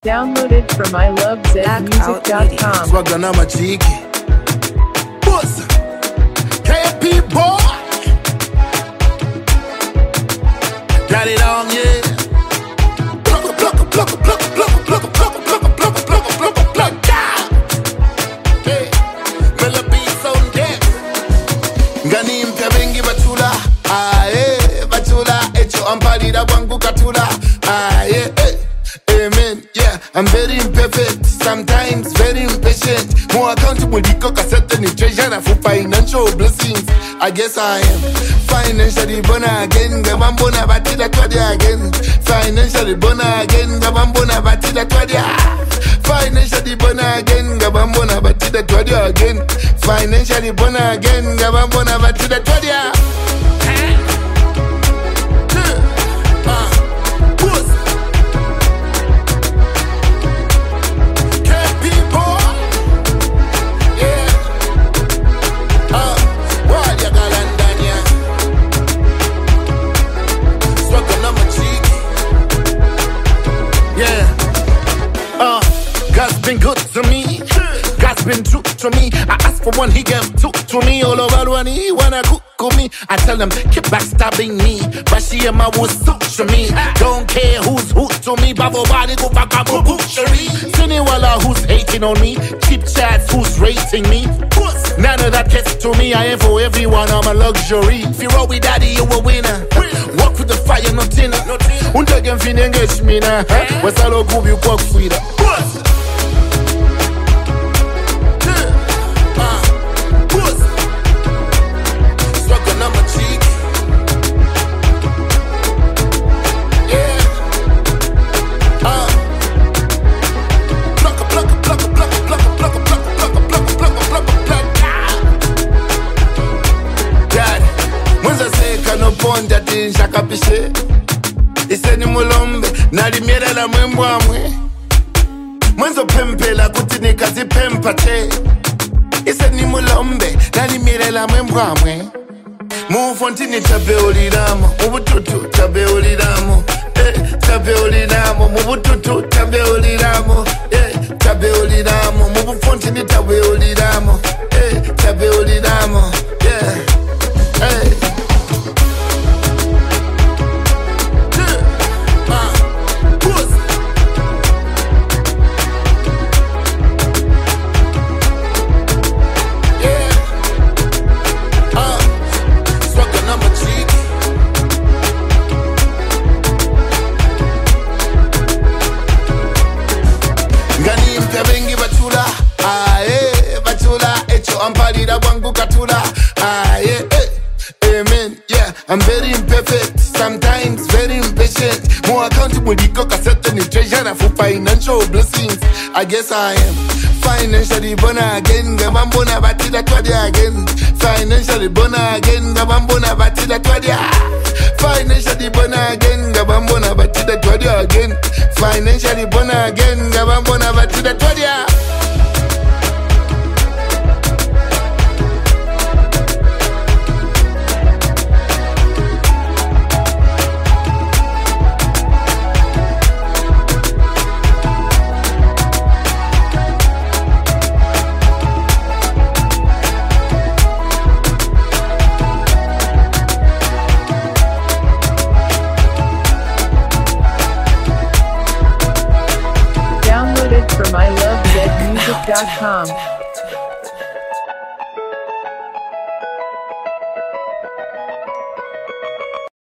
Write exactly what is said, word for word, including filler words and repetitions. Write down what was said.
Downloaded from I love zed music dot com. Swagger na machiki Boss K P boy Got it on, yeah. Pluck, pluck, pluck, pluck, pluck, pluck, pluck, pluck, pluck, pluck, pluck, pluck, pluck, hey, Mela beats on deck. Ngani mpya wengi batula Ah, eh, batula Echo ampalira wangu katula Ah, yeah, eh Amen, yeah, I'm very imperfect, sometimes very impatient. More accountable because I set the treasure for financial blessings. I guess I am financially born again. Gabambona batida twadia again. Financially born again. Gabambona batida twadia. Financially born again. Gabambona batida twadia again. Financially born again. Gabambona batida twadia. Been good to me, God's been true to me. I asked for one, he gave two to me. All over one, he wanna cook me. I tell him, keep backstabbing me. But she and my was suit to me. Don't care who's who to me. Babo body go back up a butchery. Siniwala who's hating on me. Cheap chats who's rating me. None of that gets to me. I ain't for everyone, I'm a luxury. If you roll with daddy, you a winner. Walk with the fire, not in it. Untaken fin engage me now. What's all of you walk with it? Shakapishe Iseni mulombe Nalimyela la mwembo amwe Mwenzo pempela kutini kazi pempate Iseni mulombe Nalimyela la mwembo amwe Mufontini tabe oliramo Mubututu tabe oliramo Eh, tabe oliramo Mubututu tabe oliramo Eh, tabe oliramo Mubufontini tabe oliramo Eh, tabe oliramo Yeah, hey Ampalira wangu katula Ah yeah, eh, amen, yeah. I'm very imperfect, sometimes very impatient. More accountable because I set the treasure for financial blessings. I guess I am financially born again. Gabambona batida twadia again. Financially born again. Gabambona batida twadia. Financially born again. Gabambona batida twadia again. Financially born again. Gabambona batida twadia. From I love zed music dot com.